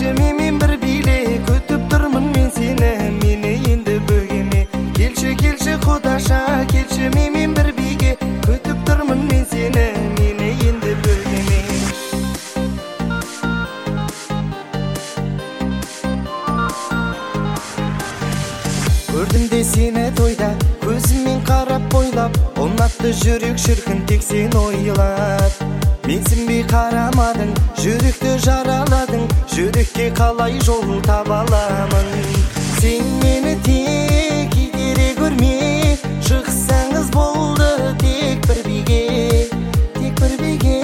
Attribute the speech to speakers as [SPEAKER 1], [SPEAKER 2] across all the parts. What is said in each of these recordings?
[SPEAKER 1] келші менімен бір биле, күтіп тұрмын мен сені, мені енді бөгеме. Келші Құдаша, келші менімен бір биге, күтіп тұрмын мен сені, мені енді бөгеме. Көрдім де сені тойда, көзіммен қарап бойлап, ұнатты жүрек шіркін тек сен ойлап. Менсінбей қарамадың, жүректі жараладың, жүрекке қалай жол таба аламын. Сен мені тек итере көрме, шықсаңыз болды тек бір биге, тек бір биге.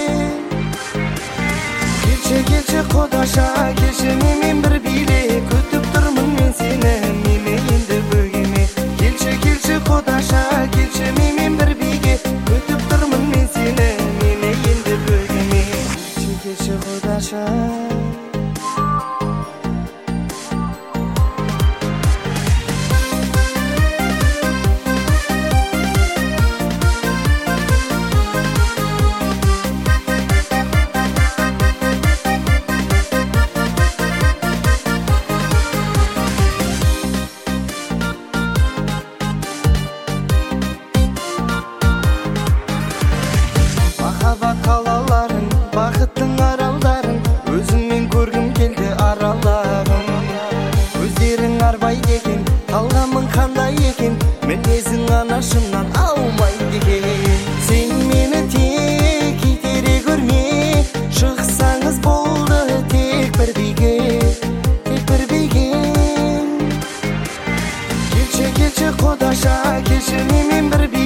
[SPEAKER 1] Келші Құдаша, келші менімен бір биле, күтіп тұрмын мен сені, мені енді бөгеме. Келші Құдаша, келші менімен бір биге, күтіп тұрмын мен сені, мені енді бөгеме. Келші Құдаша. Махаббат қалаларын, бақыттың аралдарын, өзіңмен көргім келді аралағым. Көздерің арбайды екен, талғамың қандай екен, мінезің анашымнан аумайды екен. Сен мені тек итере көрме, шықсаңыз болды тек бір биге, тек бір биге. Келші Құдаша, келші менімен бір биге.